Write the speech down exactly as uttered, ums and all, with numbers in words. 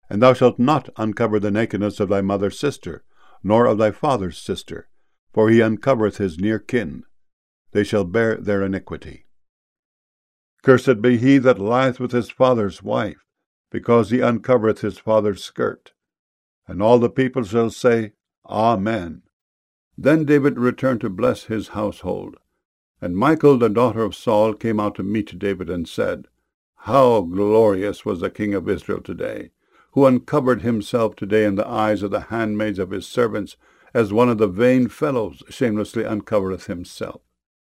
And thou shalt not uncover the nakedness of thy mother's sister, nor of thy father's sister, for he uncovereth his near kin. They shall bear their iniquity. Cursed be he that lieth with his father's wife, because he uncovereth his father's skirt. And all the people shall say, Amen. Then David returned to bless his household. And Michal, the daughter of Saul, came out to meet David, and said, How glorious was the king of Israel today, who uncovered himself today in the eyes of the handmaids of his servants, as one of the vain fellows shamelessly uncovereth himself.